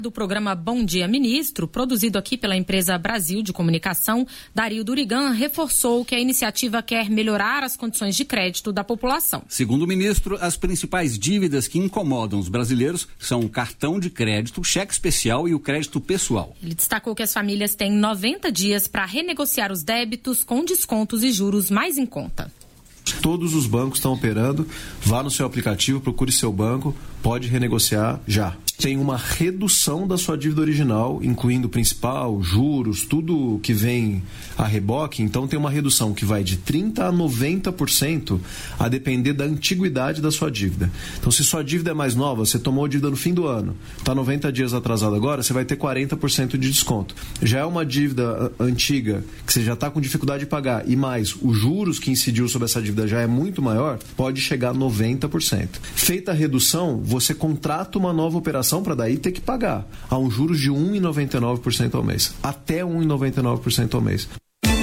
Do programa Bom Dia Ministro, produzido aqui pela empresa Brasil de Comunicação, Dario Durigan reforçou que a iniciativa quer melhorar as condições de crédito da população. Segundo o ministro, as principais dívidas que incomodam os brasileiros são o cartão de crédito, o cheque especial e o crédito pessoal. Ele destacou que as famílias têm 90 dias para renegociar os débitos com descontos e juros mais em conta. Todos os bancos estão operando, vá no seu aplicativo, procure seu banco, pode renegociar já. Tem uma redução da sua dívida original, incluindo principal, juros, tudo que vem a reboque. Então tem uma redução que vai de 30% a 90% a depender da antiguidade da sua dívida. Então se sua dívida é mais nova, você tomou a dívida no fim do ano, está 90 dias atrasado agora, você vai ter 40% de desconto. Já é uma dívida antiga, que você já está com dificuldade de pagar, e mais os juros que incidiu sobre essa dívida já é muito maior, pode chegar a 90%. Feita a redução, você contrata uma nova operação para daí ter que pagar a um juros de 1,99% ao mês. Até 1,99% ao mês.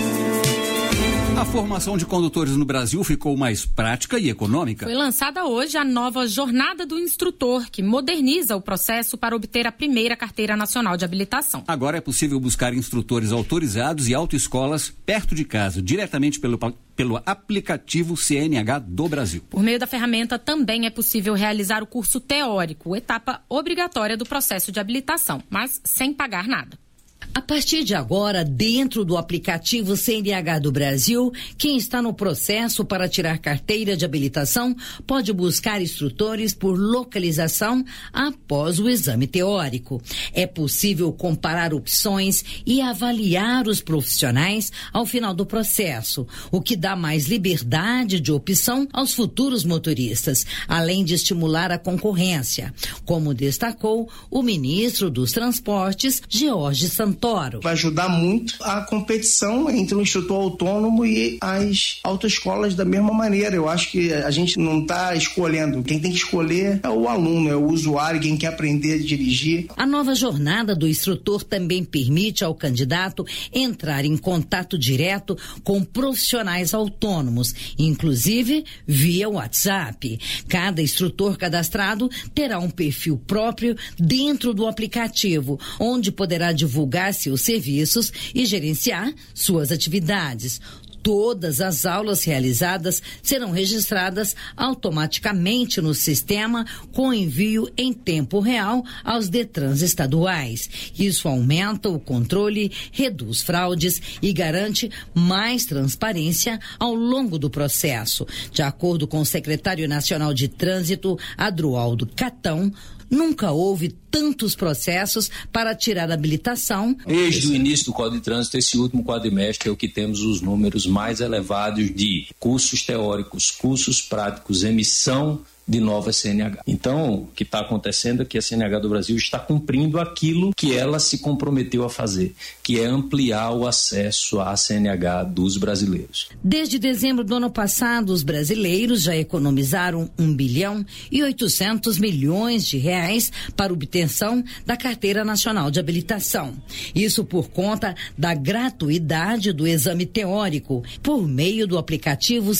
A formação de condutores no Brasil ficou mais prática e econômica. Foi lançada hoje a nova Jornada do Instrutor, que moderniza o processo para obter a primeira carteira nacional de habilitação. Agora é possível buscar instrutores autorizados e autoescolas perto de casa, diretamente pelo aplicativo CNH do Brasil. Por meio da ferramenta também é possível realizar o curso teórico, etapa obrigatória do processo de habilitação, mas sem pagar nada. A partir de agora, dentro do aplicativo CNH do Brasil, quem está no processo para tirar carteira de habilitação pode buscar instrutores por localização após o exame teórico. É possível comparar opções e avaliar os profissionais ao final do processo, o que dá mais liberdade de opção aos futuros motoristas, além de estimular a concorrência, como destacou o ministro dos Transportes, George Santoro. Vai ajudar muito a competição entre o instrutor autônomo e as autoescolas da mesma maneira. Eu acho que a gente não está escolhendo. Quem tem que escolher é o aluno, é o usuário, quem quer aprender a dirigir. A nova jornada do instrutor também permite ao candidato entrar em contato direto com profissionais autônomos, inclusive via WhatsApp. Cada instrutor cadastrado terá um perfil próprio dentro do aplicativo, onde poderá divulgar seus serviços e gerenciar suas atividades. Todas as aulas realizadas serão registradas automaticamente no sistema com envio em tempo real aos Detrans estaduais. Isso aumenta o controle, reduz fraudes e garante mais transparência ao longo do processo. De acordo com o secretário nacional de Trânsito, Adroaldo Catão, nunca houve tantos processos para tirar a habilitação. Desde o início do Código de Trânsito, esse último quadrimestre é o que temos os números mais elevados de cursos teóricos, cursos práticos, emissão de nova CNH. Então, o que está acontecendo é que a CNH do Brasil está cumprindo aquilo que ela se comprometeu a fazer, que é ampliar o acesso à CNH dos brasileiros. Desde dezembro do ano passado, os brasileiros já economizaram 1 bilhão e 800 milhões de reais para obtenção da Carteira Nacional de Habilitação. Isso por conta da gratuidade do exame teórico, por meio do aplicativo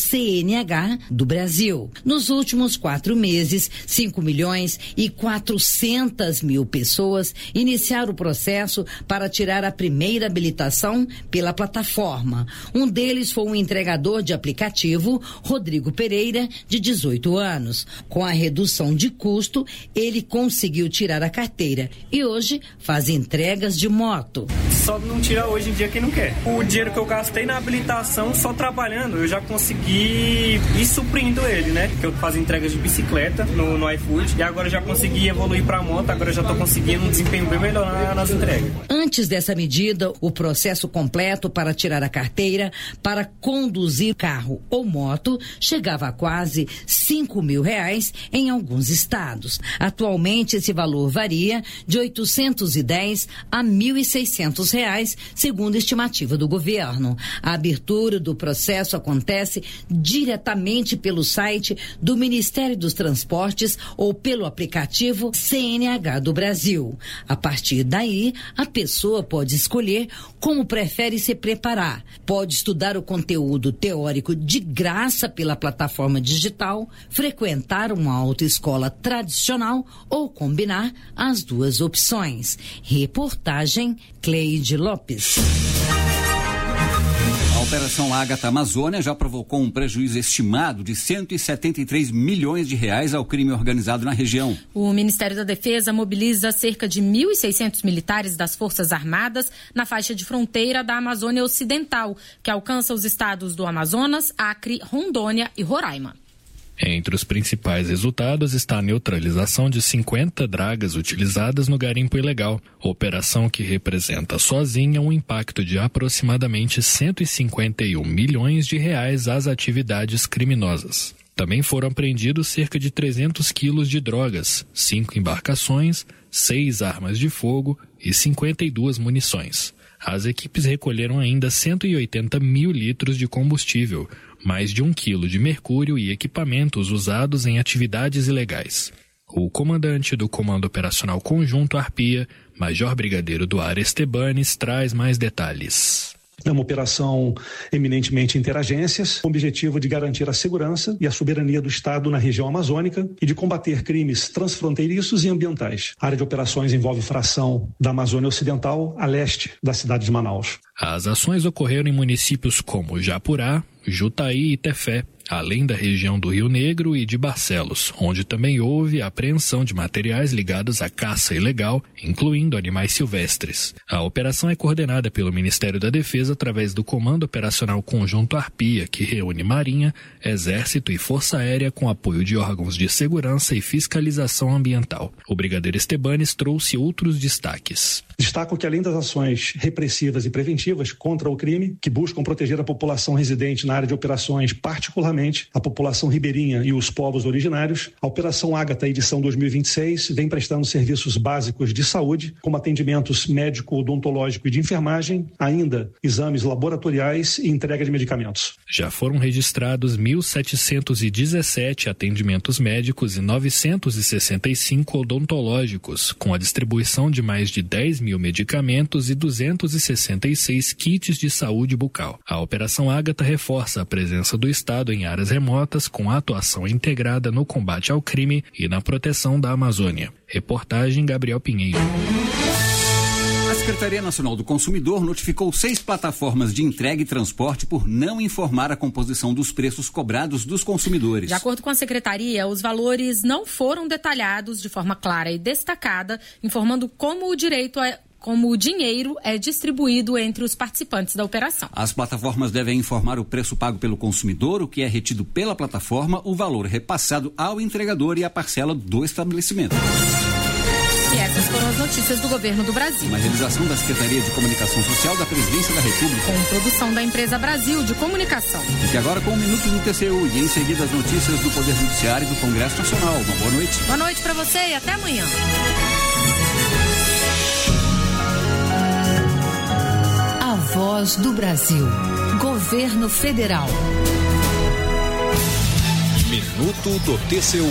CNH do Brasil. Nos últimos 4 meses, 5 milhões e 400 mil pessoas iniciaram o processo para tirar a primeira habilitação pela plataforma. Um deles foi um entregador de aplicativo, Rodrigo Pereira, de 18 anos. Com a redução de custo, ele conseguiu tirar a carteira e hoje faz entregas de moto. Só não tira hoje em dia quem não quer. O dinheiro que eu gastei na habilitação, só trabalhando, eu já consegui ir suprindo ele, né? Que eu faço entregas de bicicleta no iFood e agora já consegui evoluir para moto, agora já estou conseguindo um desempenho bem melhor nas entregas. Antes dessa medida, o processo completo para tirar a carteira para conduzir carro ou moto chegava a quase R$5.000 em alguns estados. Atualmente, esse valor varia de R$810 a R$1.600, segundo a estimativa do governo. A abertura do processo acontece diretamente pelo site do Ministério Ministério dos Transportes ou pelo aplicativo CNH do Brasil. A partir daí, a pessoa pode escolher como prefere se preparar. Pode estudar o conteúdo teórico de graça pela plataforma digital, frequentar uma autoescola tradicional ou combinar as duas opções. Reportagem Cleide Lopes. A Operação Ágata Amazônia já provocou um prejuízo estimado de 173 milhões de reais ao crime organizado na região. O Ministério da Defesa mobiliza cerca de 1.600 militares das Forças Armadas na faixa de fronteira da Amazônia Ocidental, que alcança os estados do Amazonas, Acre, Rondônia e Roraima. Entre os principais resultados está a neutralização de 50 dragas utilizadas no garimpo ilegal, operação que representa sozinha um impacto de aproximadamente 151 milhões de reais às atividades criminosas. Também foram apreendidos cerca de 300 quilos de drogas, 5 embarcações, 6 armas de fogo e 52 munições. As equipes recolheram ainda 180 mil litros de combustível, mais de 1 quilo de mercúrio e equipamentos usados em atividades ilegais. O comandante do Comando Operacional Conjunto Arpia, Major Brigadeiro Duarte Estebanes, traz mais detalhes. É uma operação eminentemente interagências, com o objetivo de garantir a segurança e a soberania do Estado na região amazônica e de combater crimes transfronteiriços e ambientais. A área de operações envolve fração da Amazônia Ocidental a leste da cidade de Manaus. As ações ocorreram em municípios como Japurá, Jutaí e Tefé, além da região do Rio Negro e de Barcelos, onde também houve a apreensão de materiais ligados à caça ilegal, incluindo animais silvestres. A operação é coordenada pelo Ministério da Defesa através do Comando Operacional Conjunto Arpia, que reúne Marinha, Exército e Força Aérea com apoio de órgãos de segurança e fiscalização ambiental. O Brigadeiro Estebanes trouxe outros destaques. Destaco que, além das ações repressivas e preventivas contra o crime, que buscam proteger a população residente na área de operações, particularmente a população ribeirinha e os povos originários, a Operação Ágata edição 2026 vem prestando serviços básicos de saúde, como atendimentos médico, odontológico e de enfermagem, ainda exames laboratoriais e entrega de medicamentos. Já foram registrados 1.717 atendimentos médicos e 965 odontológicos, com a distribuição de mais de 10 mil medicamentos e 266 kits de saúde bucal. A Operação Ágata reforça a presença do Estado em áreas remotas com atuação integrada no combate ao crime e na proteção da Amazônia. Reportagem Gabriel Pinheiro. A Secretaria Nacional do Consumidor notificou 6 plataformas de entrega e transporte por não informar a composição dos preços cobrados dos consumidores. De acordo com a Secretaria, os valores não foram detalhados de forma clara e destacada, informando como o dinheiro é distribuído entre os participantes da operação. As plataformas devem informar o preço pago pelo consumidor, o que é retido pela plataforma, o valor repassado ao entregador e a parcela do estabelecimento. E essas foram as notícias do Governo do Brasil. Uma realização da Secretaria de Comunicação Social da Presidência da República. Com produção da Empresa Brasil de Comunicação. Fique agora com 1 minuto do TCU e em seguida as notícias do Poder Judiciário e do Congresso Nacional. Uma boa noite. Boa noite para você e até amanhã. A Voz do Brasil. Governo Federal. Minuto do TCU.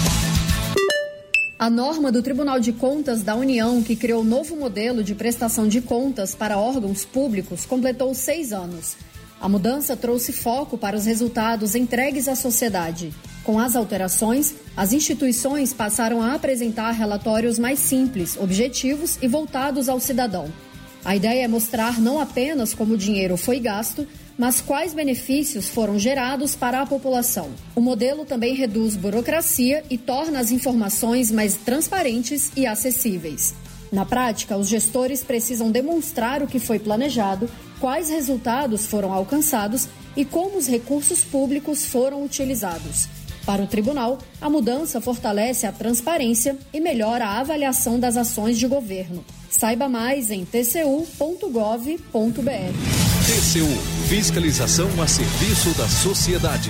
A norma do Tribunal de Contas da União, que criou o novo modelo de prestação de contas para órgãos públicos, completou 6 anos. A mudança trouxe foco para os resultados entregues à sociedade. Com as alterações, as instituições passaram a apresentar relatórios mais simples, objetivos e voltados ao cidadão. A ideia é mostrar não apenas como o dinheiro foi gasto, mas quais benefícios foram gerados para a população. O modelo também reduz burocracia e torna as informações mais transparentes e acessíveis. Na prática, os gestores precisam demonstrar o que foi planejado, quais resultados foram alcançados e como os recursos públicos foram utilizados. Para o tribunal, a mudança fortalece a transparência e melhora a avaliação das ações de governo. Saiba mais em tcu.gov.br. TCU, fiscalização a serviço da sociedade.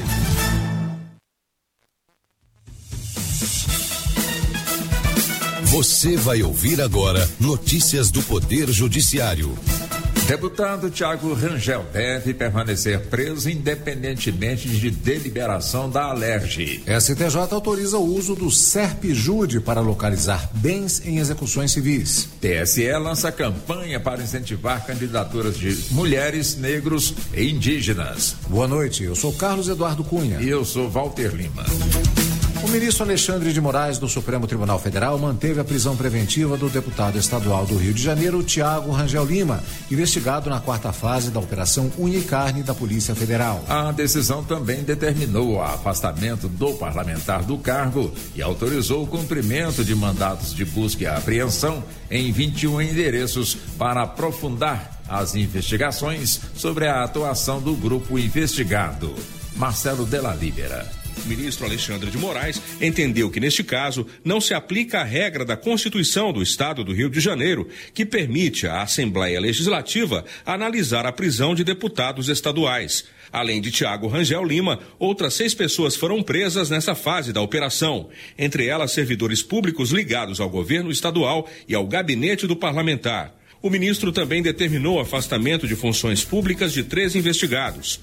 Você vai ouvir agora notícias do Poder Judiciário. Deputado Tiago Rangel deve permanecer preso independentemente de deliberação da Alerj. STJ autoriza o uso do SERP-JUDE para localizar bens em execuções civis. TSE lança campanha para incentivar candidaturas de mulheres, negros e indígenas. Boa noite, eu sou Carlos Eduardo Cunha. E eu sou Walter Lima. O ministro Alexandre de Moraes, do Supremo Tribunal Federal, manteve a prisão preventiva do deputado estadual do Rio de Janeiro, Tiago Rangel Lima, investigado na 4ª fase da Operação Unha e Carne da Polícia Federal. A decisão também determinou o afastamento do parlamentar do cargo e autorizou o cumprimento de mandatos de busca e apreensão em 21 endereços para aprofundar as investigações sobre a atuação do grupo investigado. Marcelo Della Libera. O ministro Alexandre de Moraes entendeu que, neste caso, não se aplica a regra da Constituição do Estado do Rio de Janeiro, que permite à Assembleia Legislativa analisar a prisão de deputados estaduais. Além de Tiago Rangel Lima, outras 6 pessoas foram presas nessa fase da operação, entre elas servidores públicos ligados ao governo estadual e ao gabinete do parlamentar. O ministro também determinou o afastamento de funções públicas de 3 investigados.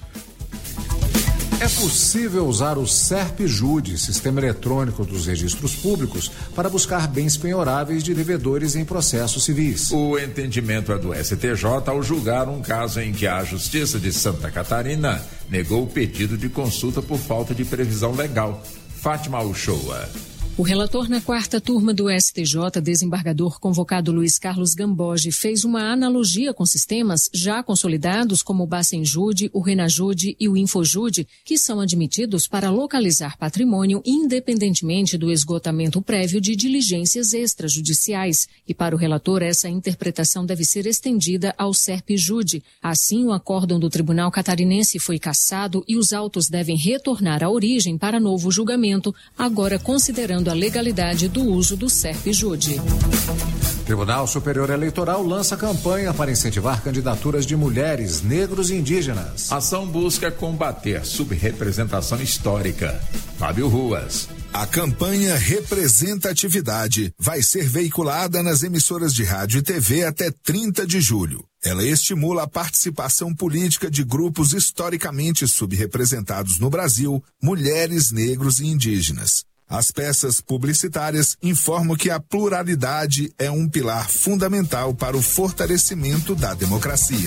É possível usar o SERP-JUDE, Sistema Eletrônico dos Registros Públicos, para buscar bens penhoráveis de devedores em processos civis. O entendimento é do STJ ao julgar um caso em que a Justiça de Santa Catarina negou o pedido de consulta por falta de previsão legal. Fátima Uchoa. O relator na 4ª turma do STJ, desembargador convocado Luiz Carlos Gamboge, fez uma analogia com sistemas já consolidados como o Bacenjude, o Renajude e o Infojude, que são admitidos para localizar patrimônio independentemente do esgotamento prévio de diligências extrajudiciais. E para o relator, essa interpretação deve ser estendida ao SERP-JUDE. Assim, o acórdão do Tribunal Catarinense foi cassado e os autos devem retornar à origem para novo julgamento, agora considerando a legalidade do uso do SERP-JUDE. Tribunal Superior Eleitoral lança campanha para incentivar candidaturas de mulheres, negros e indígenas. A ação busca combater subrepresentação histórica. Fábio Ruas. A campanha Representatividade vai ser veiculada nas emissoras de rádio e TV até 30 de julho. Ela estimula a participação política de grupos historicamente subrepresentados no Brasil, mulheres, negros e indígenas. As peças publicitárias informam que a pluralidade é um pilar fundamental para o fortalecimento da democracia.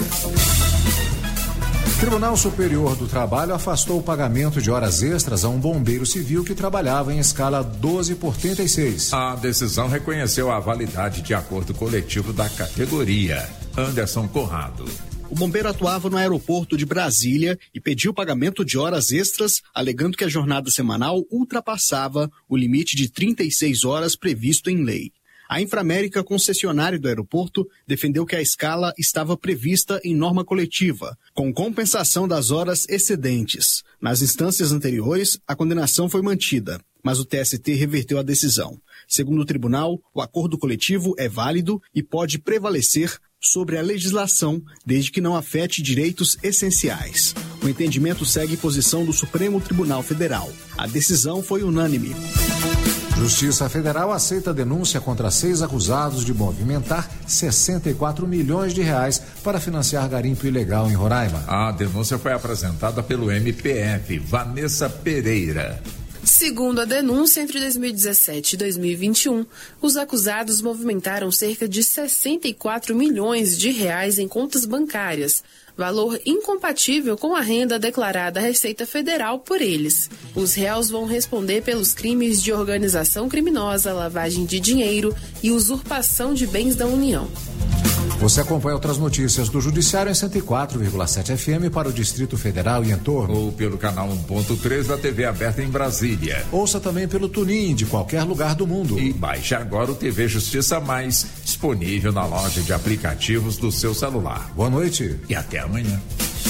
Tribunal Superior do Trabalho afastou o pagamento de horas extras a um bombeiro civil que trabalhava em escala 12/36. A decisão reconheceu a validade de acordo coletivo da categoria. Anderson Conrado. O bombeiro atuava no aeroporto de Brasília e pediu pagamento de horas extras, alegando que a jornada semanal ultrapassava o limite de 36 horas previsto em lei. A Inframérica, concessionária do aeroporto, defendeu que a escala estava prevista em norma coletiva, com compensação das horas excedentes. Nas instâncias anteriores, a condenação foi mantida, mas o TST reverteu a decisão. Segundo o tribunal, o acordo coletivo é válido e pode prevalecer sobre a legislação, desde que não afete direitos essenciais. O entendimento segue posição do Supremo Tribunal Federal. A decisão foi unânime. Justiça Federal aceita a denúncia contra 6 acusados de movimentar 64 milhões de reais para financiar garimpo ilegal em Roraima. A denúncia foi apresentada pelo MPF, Vanessa Pereira. Segundo a denúncia, entre 2017 e 2021, os acusados movimentaram cerca de 64 milhões de reais em contas bancárias, valor incompatível com a renda declarada à Receita Federal por eles. Os réus vão responder pelos crimes de organização criminosa, lavagem de dinheiro e usurpação de bens da União. Você acompanha outras notícias do Judiciário em 104,7 FM para o Distrito Federal e entorno. Ou pelo canal 1.3 da TV aberta em Brasília. Ouça também pelo TuneIn de qualquer lugar do mundo. E baixe agora o TV Justiça Mais, disponível na loja de aplicativos do seu celular. Boa noite. E até amanhã.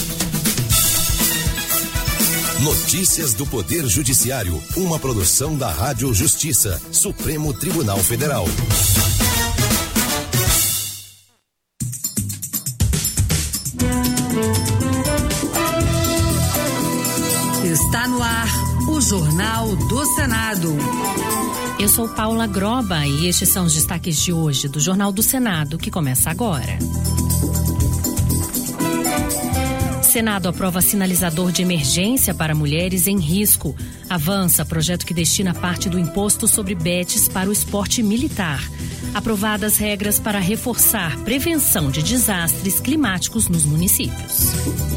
Notícias do Poder Judiciário, uma produção da Rádio Justiça, Supremo Tribunal Federal. Está no ar o Jornal do Senado. Eu sou Paula Groba e estes são os destaques de hoje do Jornal do Senado, que começa agora. Senado aprova sinalizador de emergência para mulheres em risco. Avança projeto que destina parte do imposto sobre bets para o esporte militar. Aprovadas regras para reforçar prevenção de desastres climáticos nos municípios.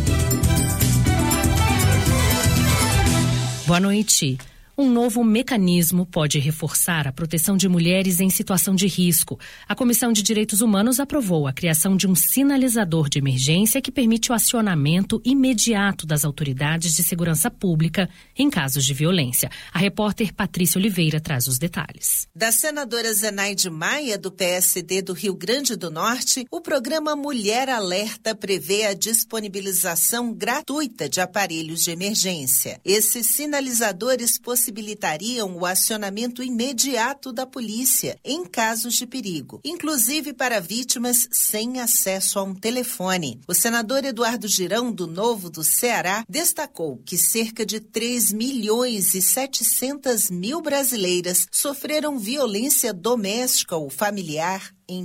Boa noite. Um novo mecanismo pode reforçar a proteção de mulheres em situação de risco. A Comissão de Direitos Humanos aprovou a criação de um sinalizador de emergência que permite o acionamento imediato das autoridades de segurança pública em casos de violência. A repórter Patrícia Oliveira traz os detalhes. Da senadora Zenaide Maia, do PSD do Rio Grande do Norte, o programa Mulher Alerta prevê a disponibilização gratuita de aparelhos de emergência. Esses sinalizadores possibilitariam o acionamento imediato da polícia em casos de perigo, inclusive para vítimas sem acesso a um telefone. O senador Eduardo Girão, do Novo do Ceará, destacou que cerca de 3.700.000 brasileiras sofreram violência doméstica ou familiar em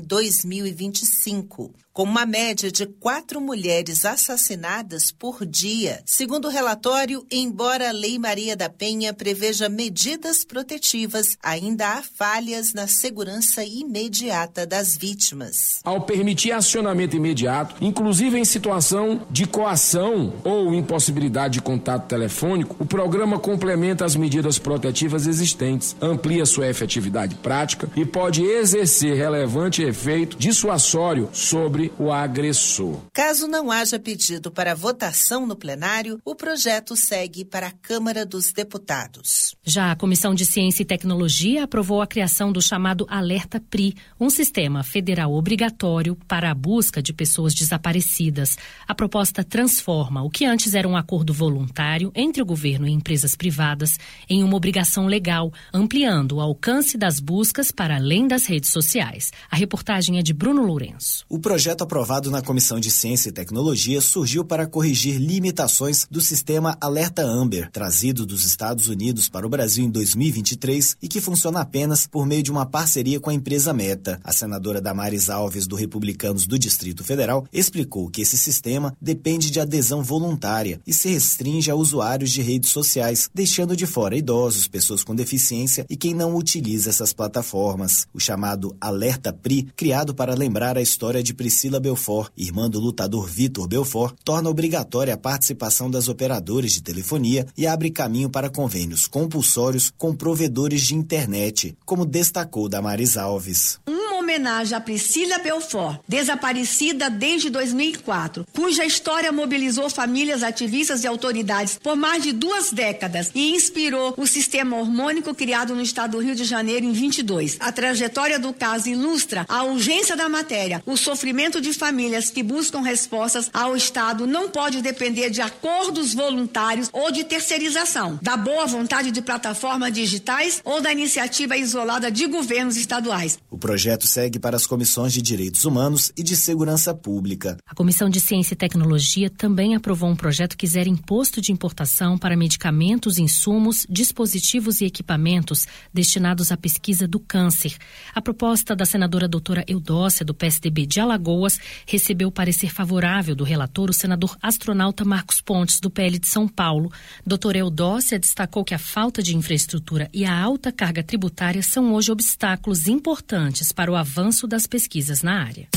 2025, com uma média de 4 mulheres assassinadas por dia. Segundo o relatório, embora a Lei Maria da Penha preveja medidas protetivas, ainda há falhas na segurança imediata das vítimas. Ao permitir acionamento imediato, inclusive em situação de coação ou impossibilidade de contato telefônico, o programa complementa as medidas protetivas existentes, amplia sua efetividade prática e pode exercer relevante efeito dissuasório sobre o agressor. Caso não haja pedido para votação no plenário, o projeto segue para a Câmara dos Deputados. Já a Comissão de Ciência e Tecnologia aprovou a criação do chamado Alerta PRI, um sistema federal obrigatório para a busca de pessoas desaparecidas. A proposta transforma o que antes era um acordo voluntário entre o governo e empresas privadas em uma obrigação legal, ampliando o alcance das buscas para além das redes sociais. A reportagem é de Bruno Lourenço. O projeto aprovado na Comissão de Ciência e Tecnologia surgiu para corrigir limitações do sistema Alerta Amber, trazido dos Estados Unidos para o Brasil em 2023 e que funciona apenas por meio de uma parceria com a empresa Meta. A senadora Damares Alves, do Republicanos do Distrito Federal, explicou que esse sistema depende de adesão voluntária e se restringe a usuários de redes sociais, deixando de fora idosos, pessoas com deficiência e quem não utiliza essas plataformas. O chamado Alerta PRI, criado para lembrar a história de Priscila Belfort, irmã do lutador Vitor Belfort, torna obrigatória a participação das operadoras de telefonia e abre caminho para convênios compulsórios com provedores de internet, como destacou Damares Alves. Uma homenagem a Priscila Belfort, desaparecida desde 2004, cuja história mobilizou famílias, ativistas e autoridades por mais de 2 décadas e inspirou o sistema hormônico criado no estado do Rio de Janeiro em 22. A trajetória do caso ilustra a urgência da matéria. O sofrimento de famílias que buscam respostas ao Estado não pode depender de acordos voluntários ou de terceirização, da boa vontade de plataformas digitais ou da iniciativa isolada de governos estaduais. O projeto segue para as comissões de Direitos Humanos e de Segurança Pública. A Comissão de Ciência e Tecnologia também aprovou um projeto que zera imposto de importação para medicamentos, insumos, dispositivos e equipamentos destinados à pesquisa do câncer. A proposta da senadora doutora Eudócia, do PSDB de Alagoas, recebeu parecer favorável do relator, o senador astronauta Marcos Pontes, do PL de São Paulo. Doutora Eudócia destacou que a falta de infraestrutura e a alta carga tributária são hoje obstáculos importantes para o avanço das pesquisas na área.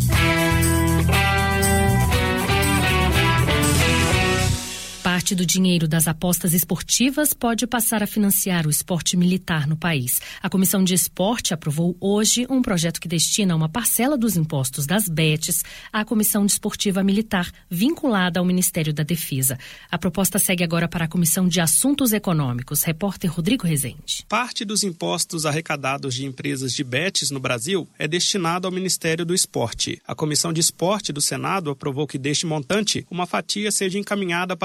Parte do dinheiro das apostas esportivas pode passar a financiar o esporte militar no país. A Comissão de Esporte aprovou hoje um projeto que destina uma parcela dos impostos das bets à Comissão Desportiva Militar, vinculada ao Ministério da Defesa. A proposta segue agora para a Comissão de Assuntos Econômicos. Repórter Rodrigo Rezende. Parte dos impostos arrecadados de empresas de bets no Brasil é destinado ao Ministério do Esporte. A Comissão de Esporte do Senado aprovou que deste montante, uma fatia seja encaminhada para a Comissão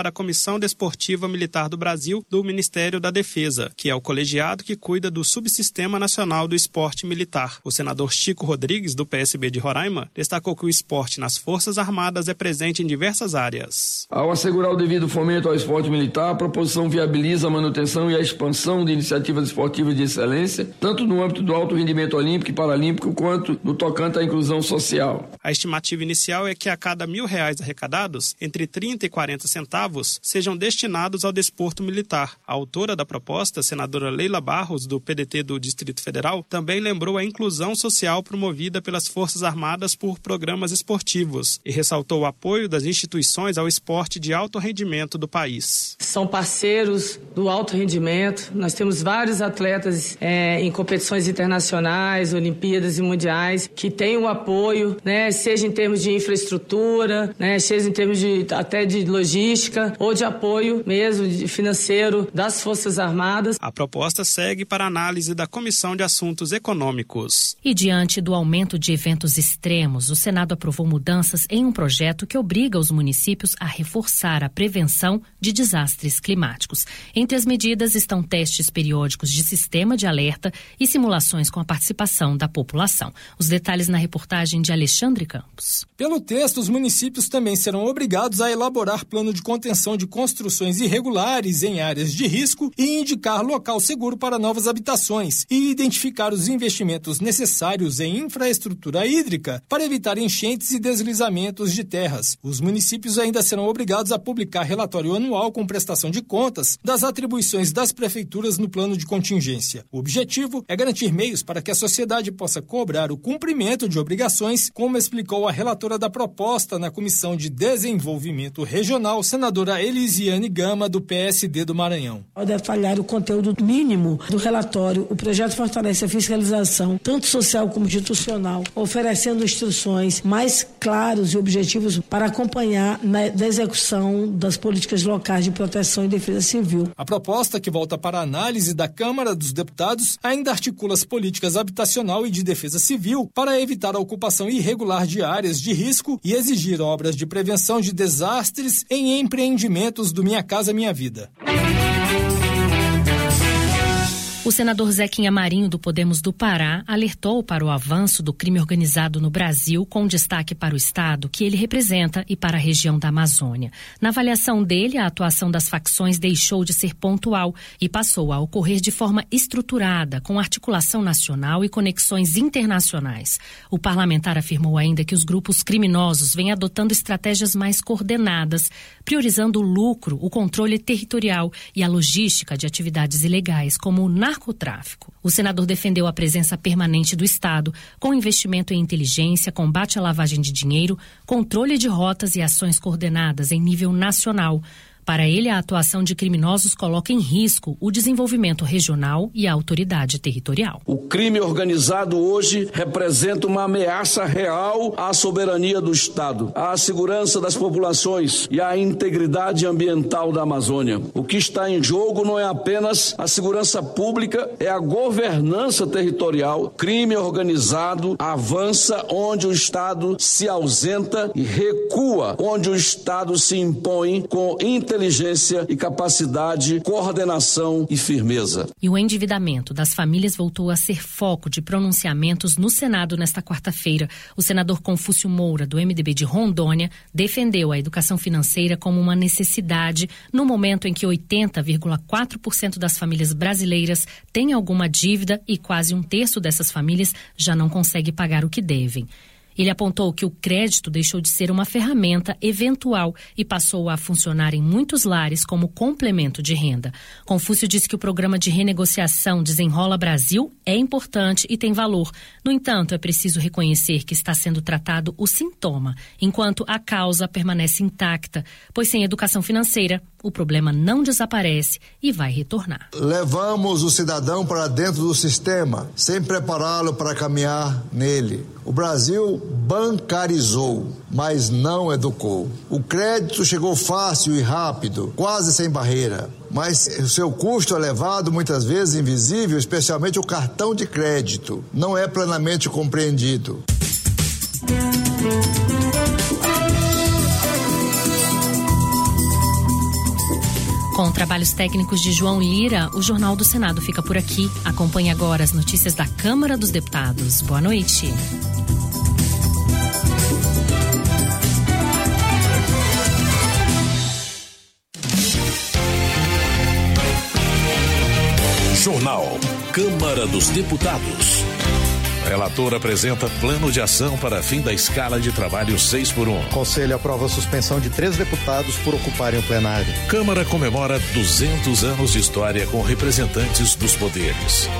Associação Desportiva Militar do Brasil do Ministério da Defesa, que é o colegiado que cuida do Subsistema Nacional do Esporte Militar. O senador Chico Rodrigues, do PSB de Roraima, destacou que o esporte nas Forças Armadas é presente em diversas áreas. Ao assegurar o devido fomento ao esporte militar, a proposição viabiliza a manutenção e a expansão de iniciativas esportivas de excelência, tanto no âmbito do alto rendimento olímpico e paralímpico, quanto no tocante à inclusão social. A estimativa inicial é que a cada R$1.000 arrecadados, entre 30 e 40 centavos, sejam destinados ao desporto militar. A autora da proposta, a senadora Leila Barros, do PDT do Distrito Federal, também lembrou a inclusão social promovida pelas Forças Armadas por programas esportivos e ressaltou o apoio das instituições ao esporte de alto rendimento do país. São parceiros do alto rendimento. Nós temos vários atletas em competições internacionais, Olimpíadas e Mundiais, que têm o apoio, seja em termos de infraestrutura, seja em termos até de logística ou de apoio mesmo financeiro das Forças Armadas. A proposta segue para análise da Comissão de Assuntos Econômicos. E diante do aumento de eventos extremos, o Senado aprovou mudanças em um projeto que obriga os municípios a reforçar a prevenção de desastres climáticos. Entre as medidas estão testes periódicos de sistema de alerta e simulações com a participação da população. Os detalhes na reportagem de Alexandre Campos. Pelo texto, os municípios também serão obrigados a elaborar plano de contenção de construções irregulares em áreas de risco e indicar local seguro para novas habitações e identificar os investimentos necessários em infraestrutura hídrica para evitar enchentes e deslizamentos de terras. Os municípios ainda serão obrigados a publicar relatório anual com prestação de contas das atribuições das prefeituras no plano de contingência. O objetivo é garantir meios para que a sociedade possa cobrar o cumprimento de obrigações, como explicou a relatora da proposta na Comissão de Desenvolvimento Regional, senadora Elisiane Gama, do PSD do Maranhão. Ao detalhar o conteúdo mínimo do relatório, o projeto fortalece a fiscalização, tanto social como institucional, oferecendo instruções mais claras e objetivos para acompanhar na execução das políticas locais de proteção e defesa civil. A proposta, que volta para a análise da Câmara dos Deputados, ainda articula as políticas habitacional e de defesa civil para evitar a ocupação irregular de áreas de risco e exigir obras de prevenção de desastres em empreendimentos do Minha Casa Minha Vida. O senador Zequinha Marinho, do Podemos do Pará, alertou para o avanço do crime organizado no Brasil, com destaque para o estado que ele representa e para a região da Amazônia. Na avaliação dele, a atuação das facções deixou de ser pontual e passou a ocorrer de forma estruturada, com articulação nacional e conexões internacionais. O parlamentar afirmou ainda que os grupos criminosos vêm adotando estratégias mais coordenadas, priorizando o lucro, o controle territorial e a logística de atividades ilegais, como o narcotráfico. O senador defendeu a presença permanente do Estado, com investimento em inteligência, combate à lavagem de dinheiro, controle de rotas e ações coordenadas em nível nacional. Para ele, a atuação de criminosos coloca em risco o desenvolvimento regional e a autoridade territorial. O crime organizado hoje representa uma ameaça real à soberania do Estado, à segurança das populações e à integridade ambiental da Amazônia. O que está em jogo não é apenas a segurança pública, é a governança territorial. Crime organizado avança onde o Estado se ausenta e recua onde o Estado se impõe com inteligência e capacidade, coordenação e firmeza. E o endividamento das famílias voltou a ser foco de pronunciamentos no Senado nesta quarta-feira. O senador Confúcio Moura, do MDB de Rondônia, defendeu a educação financeira como uma necessidade no momento em que 80,4% das famílias brasileiras têm alguma dívida e quase um terço dessas famílias já não consegue pagar o que devem. Ele apontou que o crédito deixou de ser uma ferramenta eventual e passou a funcionar em muitos lares como complemento de renda. Confúcio disse que o programa de renegociação Desenrola Brasil é importante e tem valor. No entanto, é preciso reconhecer que está sendo tratado o sintoma, enquanto a causa permanece intacta, pois sem educação financeira, o problema não desaparece e vai retornar. Levamos o cidadão para dentro do sistema, sem prepará-lo para caminhar nele. O Brasil bancarizou, mas não educou. O crédito chegou fácil e rápido, quase sem barreira. Mas o seu custo elevado, muitas vezes invisível, especialmente o cartão de crédito, não é plenamente compreendido. Com trabalhos técnicos de João Lira, o Jornal do Senado fica por aqui. Acompanhe agora as notícias da Câmara dos Deputados. Boa noite. Jornal Câmara dos Deputados. Relator apresenta plano de ação para fim da escala de trabalho 6x1. Conselho aprova a suspensão de 3 deputados por ocuparem o plenário. Câmara comemora 200 anos de história com representantes dos poderes.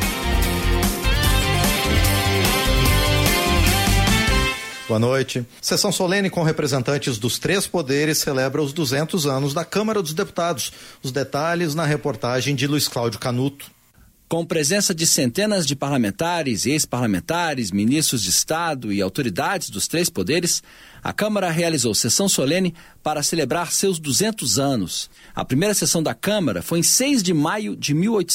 Boa noite. Sessão solene com representantes dos 3 poderes celebra os 200 anos da Câmara dos Deputados. Os detalhes na reportagem de Luiz Cláudio Canuto. Com presença de centenas de parlamentares, ex-parlamentares, ministros de Estado e autoridades dos 3 poderes, a Câmara realizou sessão solene para celebrar seus 200 anos. A primeira sessão da Câmara foi em 6 de maio de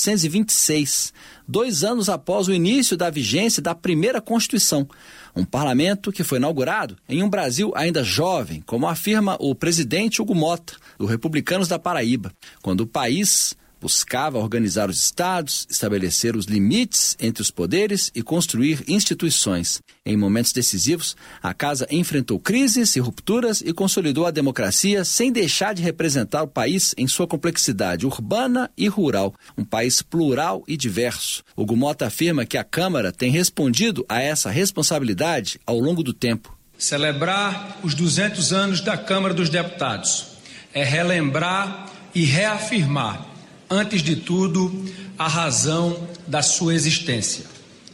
1826, 2 anos após o início da vigência da primeira Constituição. Um parlamento que foi inaugurado em um Brasil ainda jovem, como afirma o presidente Hugo Mota, do Republicanos da Paraíba, quando o país buscava organizar os estados, estabelecer os limites entre os poderes e construir instituições. Em momentos decisivos, a Casa enfrentou crises e rupturas e consolidou a democracia sem deixar de representar o país em sua complexidade urbana e rural, um país plural e diverso. Hugo Mota afirma que a Câmara tem respondido a essa responsabilidade ao longo do tempo. Celebrar os 200 anos da Câmara dos Deputados é relembrar e reafirmar, antes de tudo, a razão da sua existência: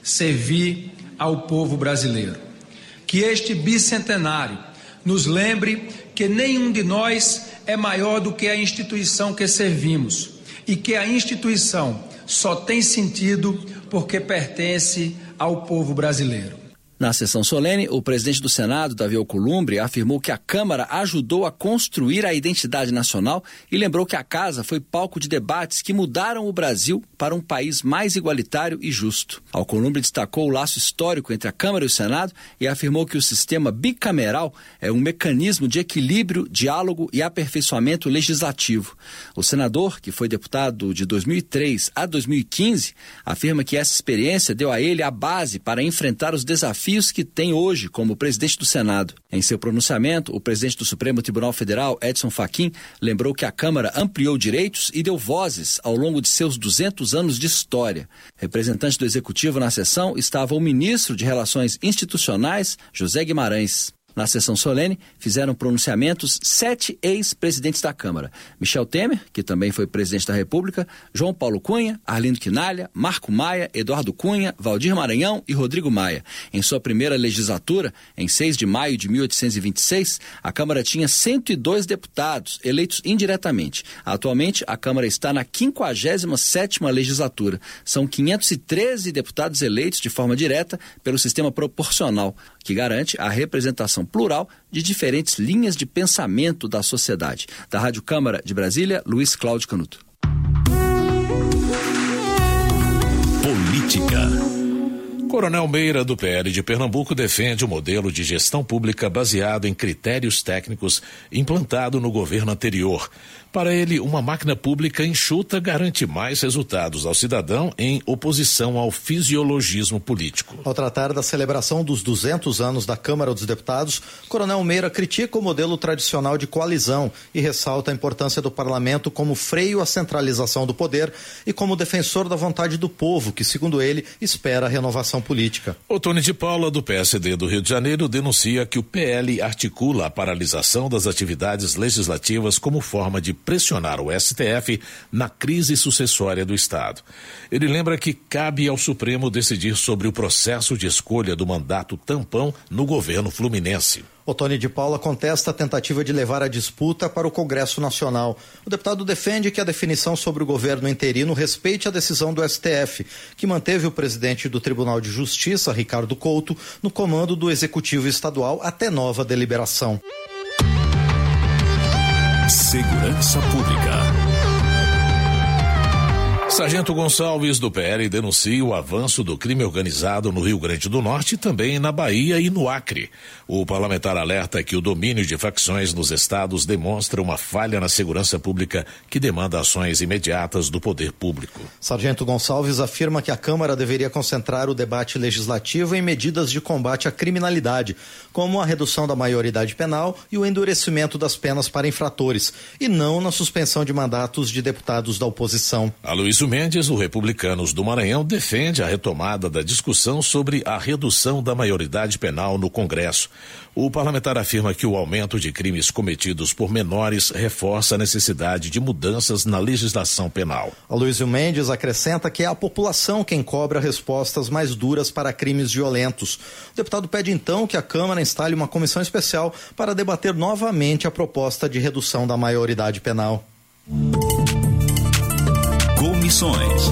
servir ao povo brasileiro. Que este bicentenário nos lembre que nenhum de nós é maior do que a instituição que servimos e que a instituição só tem sentido porque pertence ao povo brasileiro. Na sessão solene, o presidente do Senado, Davi Alcolumbre, afirmou que a Câmara ajudou a construir a identidade nacional e lembrou que a Casa foi palco de debates que mudaram o Brasil para um país mais igualitário e justo. Alcolumbre destacou o laço histórico entre a Câmara e o Senado e afirmou que o sistema bicameral é um mecanismo de equilíbrio, diálogo e aperfeiçoamento legislativo. O senador, que foi deputado de 2003 a 2015, afirma que essa experiência deu a ele a base para enfrentar os desafios que tem hoje como presidente do Senado. Em seu pronunciamento, o presidente do Supremo Tribunal Federal, Edson Fachin, lembrou que a Câmara ampliou direitos e deu vozes ao longo de seus 200 anos de história. Representante do Executivo na sessão estava o ministro de Relações Institucionais, José Guimarães. Na sessão solene, fizeram pronunciamentos 7 ex-presidentes da Câmara: Michel Temer, que também foi presidente da República, João Paulo Cunha, Arlindo Quinalha, Marco Maia, Eduardo Cunha, Valdir Maranhão e Rodrigo Maia. Em sua primeira legislatura, em 6 de maio de 1826, a Câmara tinha 102 deputados, eleitos indiretamente. Atualmente, a Câmara está na 57ª legislatura. São 513 deputados eleitos de forma direta pelo sistema proporcional, que garante a representação plural de diferentes linhas de pensamento da sociedade. Da Rádio Câmara de Brasília, Luiz Cláudio Canuto. Política. Coronel Meira, do PL de Pernambuco, defende o modelo de gestão pública baseado em critérios técnicos implantado no governo anterior. Para ele, uma máquina pública enxuta garante mais resultados ao cidadão em oposição ao fisiologismo político. Ao tratar da celebração dos 200 anos da Câmara dos Deputados, Coronel Meira critica o modelo tradicional de coalizão e ressalta a importância do parlamento como freio à centralização do poder e como defensor da vontade do povo, que, segundo ele, espera a renovação política. Otônio de Paula, do PSD do Rio de Janeiro, denuncia que o PL articula a paralisação das atividades legislativas como forma de pressionar o STF na crise sucessória do Estado. Ele lembra que cabe ao Supremo decidir sobre o processo de escolha do mandato tampão no governo fluminense. Otônio de Paula contesta a tentativa de levar a disputa para o Congresso Nacional. O deputado defende que a definição sobre o governo interino respeite a decisão do STF, que manteve o presidente do Tribunal de Justiça, Ricardo Couto, no comando do Executivo Estadual até nova deliberação. Segurança Pública. Sargento Gonçalves, do PL, denuncia o avanço do crime organizado no Rio Grande do Norte e também na Bahia e no Acre. O parlamentar alerta que o domínio de facções nos estados demonstra uma falha na segurança pública que demanda ações imediatas do poder público. Sargento Gonçalves afirma que a Câmara deveria concentrar o debate legislativo em medidas de combate à criminalidade, como a redução da maioridade penal e o endurecimento das penas para infratores, e não na suspensão de mandatos de deputados da oposição. Aloysio Mendes, do Republicanos do Maranhão, defende a retomada da discussão sobre a redução da maioridade penal no Congresso. O parlamentar afirma que o aumento de crimes cometidos por menores reforça a necessidade de mudanças na legislação penal. Aloysio Mendes acrescenta que é a população quem cobra respostas mais duras para crimes violentos. O deputado pede então que a Câmara instale uma comissão especial para debater novamente a proposta de redução da maioridade penal. Comissões.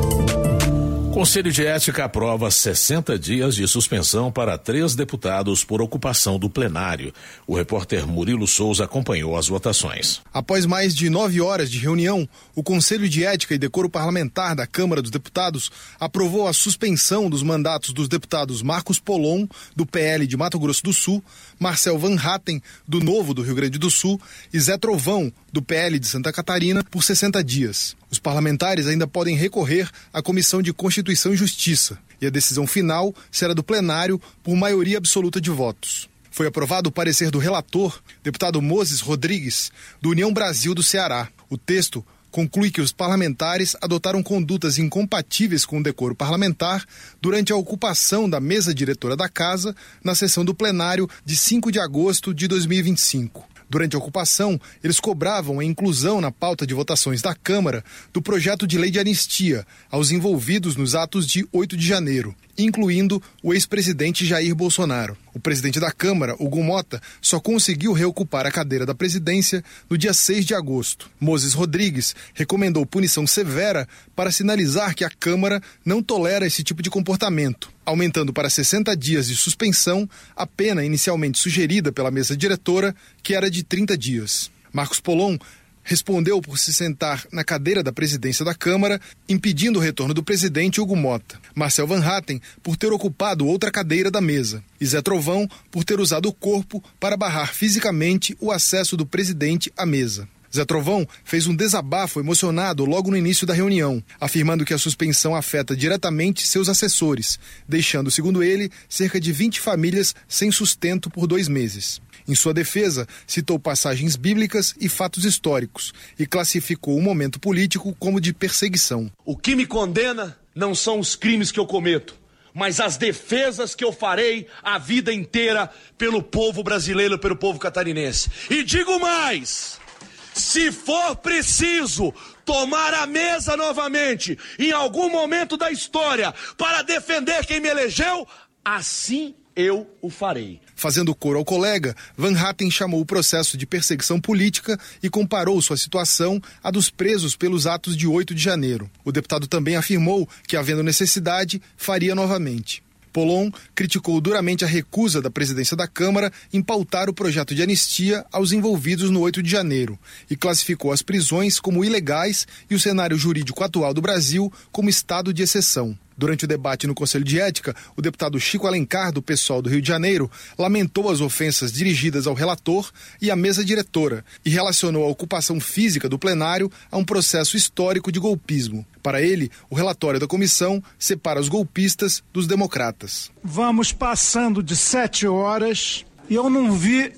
Conselho de Ética aprova 60 dias de suspensão para 3 deputados por ocupação do plenário. O repórter Murilo Souza acompanhou as votações. Após mais de 9 horas de reunião, o Conselho de Ética e Decoro Parlamentar da Câmara dos Deputados aprovou a suspensão dos mandatos dos deputados Marcos Polon, do PL de Mato Grosso do Sul, Marcel Van Hatten, do Novo do Rio Grande do Sul, e Zé Trovão, do PL de Santa Catarina, por 60 dias. Os parlamentares ainda podem recorrer à Comissão de Constituição e Justiça, e a decisão final será do plenário por maioria absoluta de votos. Foi aprovado o parecer do relator, deputado Moses Rodrigues, do União Brasil do Ceará. O texto conclui que os parlamentares adotaram condutas incompatíveis com o decoro parlamentar durante a ocupação da mesa diretora da Casa na sessão do plenário de 5 de agosto de 2025. Durante a ocupação, eles cobravam a inclusão na pauta de votações da Câmara do projeto de lei de anistia aos envolvidos nos atos de 8 de janeiro, incluindo o ex-presidente Jair Bolsonaro. O presidente da Câmara, Hugo Mota, só conseguiu reocupar a cadeira da presidência no dia 6 de agosto. Moses Rodrigues recomendou punição severa para sinalizar que a Câmara não tolera esse tipo de comportamento, aumentando para 60 dias de suspensão a pena inicialmente sugerida pela mesa diretora, que era de 30 dias. Marcos Polon respondeu por se sentar na cadeira da presidência da Câmara, impedindo o retorno do presidente Hugo Mota. Marcel Van Hatten por ter ocupado outra cadeira da mesa. E Zé Trovão por ter usado o corpo para barrar fisicamente o acesso do presidente à mesa. Zé Trovão fez um desabafo emocionado logo no início da reunião, afirmando que a suspensão afeta diretamente seus assessores, deixando, segundo ele, cerca de 20 famílias sem sustento por 2 meses. Em sua defesa, citou passagens bíblicas e fatos históricos e classificou o momento político como de perseguição. O que me condena não são os crimes que eu cometo, mas as defesas que eu farei a vida inteira pelo povo brasileiro, pelo povo catarinense. E digo mais, se for preciso tomar a mesa novamente em algum momento da história para defender quem me elegeu, assim eu o farei. Fazendo coro ao colega, Van Hatten chamou o processo de perseguição política e comparou sua situação à dos presos pelos atos de 8 de janeiro. O deputado também afirmou que, havendo necessidade, faria novamente. Polon criticou duramente a recusa da presidência da Câmara em pautar o projeto de anistia aos envolvidos no 8 de janeiro e classificou as prisões como ilegais e o cenário jurídico atual do Brasil como estado de exceção. Durante o debate no Conselho de Ética, o deputado Chico Alencar, do PSOL do Rio de Janeiro, lamentou as ofensas dirigidas ao relator e à mesa diretora e relacionou a ocupação física do plenário a um processo histórico de golpismo. Para ele, o relatório da comissão separa os golpistas dos democratas. Vamos passando de 7 horas e eu não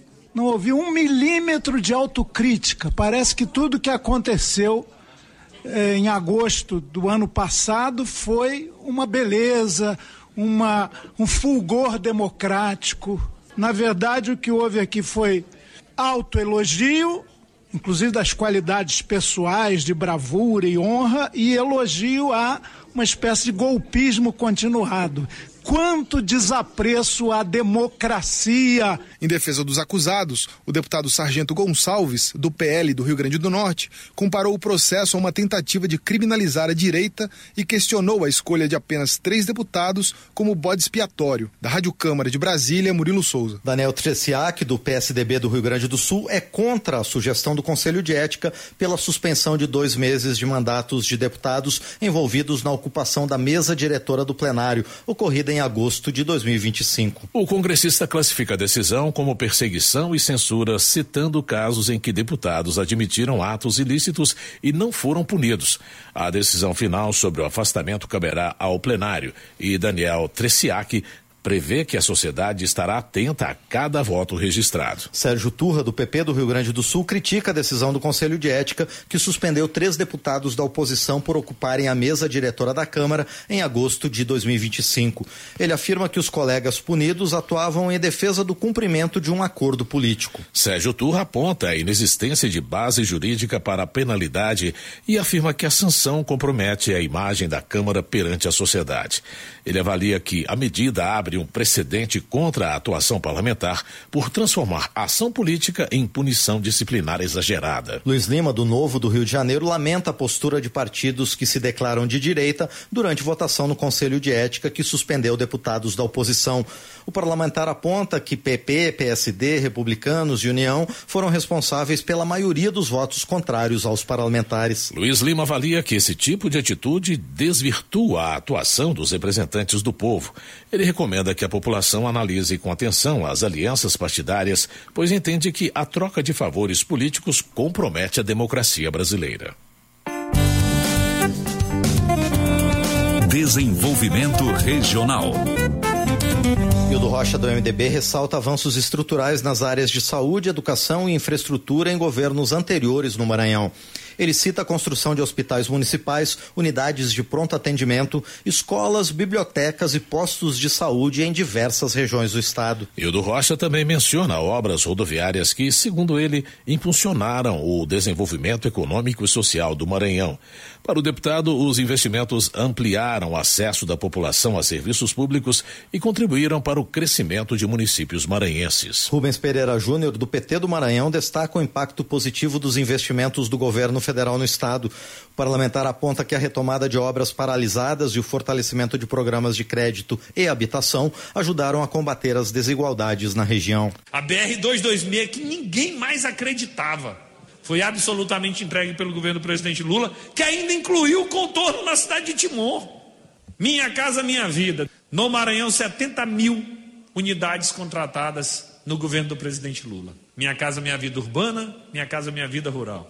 ouvi 1 milímetro de autocrítica. Parece que tudo que aconteceu em agosto do ano passado foi uma beleza, um fulgor democrático. Na verdade, o que houve aqui foi autoelogio, inclusive das qualidades pessoais de bravura e honra, e elogio a uma espécie de golpismo continuado. Quanto desapreço à democracia! Em defesa dos acusados, o deputado Sargento Gonçalves, do PL do Rio Grande do Norte, comparou o processo a uma tentativa de criminalizar a direita e questionou a escolha de apenas 3 deputados como bode expiatório. Da Rádio Câmara de Brasília, Murilo Souza. Daniel Treciak, do PSDB do Rio Grande do Sul, é contra a sugestão do Conselho de Ética pela suspensão de 2 meses de mandatos de deputados envolvidos na ocupação da mesa diretora do plenário, ocorrida em agosto de 2025. O congressista classifica a decisão como perseguição e censura, citando casos em que deputados admitiram atos ilícitos e não foram punidos. A decisão final sobre o afastamento caberá ao plenário e Daniel Treciak prevê que a sociedade estará atenta a cada voto registrado. Sérgio Turra, do PP do Rio Grande do Sul, critica a decisão do Conselho de Ética, que suspendeu 3 deputados da oposição por ocuparem a mesa diretora da Câmara em agosto de 2025. Ele afirma que os colegas punidos atuavam em defesa do cumprimento de um acordo político. Sérgio Turra aponta a inexistência de base jurídica para a penalidade e afirma que a sanção compromete a imagem da Câmara perante a sociedade. Ele avalia que a medida abre um precedente contra a atuação parlamentar por transformar a ação política em punição disciplinar exagerada. Luiz Lima, do Novo do Rio de Janeiro, lamenta a postura de partidos que se declaram de direita durante votação no Conselho de Ética que suspendeu deputados da oposição. O parlamentar aponta que PP, PSD, Republicanos e União foram responsáveis pela maioria dos votos contrários aos parlamentares. Luiz Lima avalia que esse tipo de atitude desvirtua a atuação dos representantes do povo. Ele recomenda que a população analise com atenção as alianças partidárias, pois entende que a troca de favores políticos compromete a democracia brasileira. Desenvolvimento Regional. Hildo Rocha, do MDB, ressalta avanços estruturais nas áreas de saúde, educação e infraestrutura em governos anteriores no Maranhão. Ele cita a construção de hospitais municipais, unidades de pronto atendimento, escolas, bibliotecas e postos de saúde em diversas regiões do estado. Hildo Rocha também menciona obras rodoviárias que, segundo ele, impulsionaram o desenvolvimento econômico e social do Maranhão. Para o deputado, os investimentos ampliaram o acesso da população a serviços públicos e contribuíram para o crescimento de municípios maranhenses. Rubens Pereira Júnior, do PT do Maranhão, destaca o impacto positivo dos investimentos do governo federal no estado. O parlamentar aponta que a retomada de obras paralisadas e o fortalecimento de programas de crédito e habitação ajudaram a combater as desigualdades na região. A BR-226, que ninguém mais acreditava, foi absolutamente entregue pelo governo do presidente Lula, que ainda incluiu o contorno na cidade de Timor. Minha Casa Minha Vida. No Maranhão, 70 mil unidades contratadas no governo do presidente Lula. Minha Casa Minha Vida urbana, Minha Casa Minha Vida rural.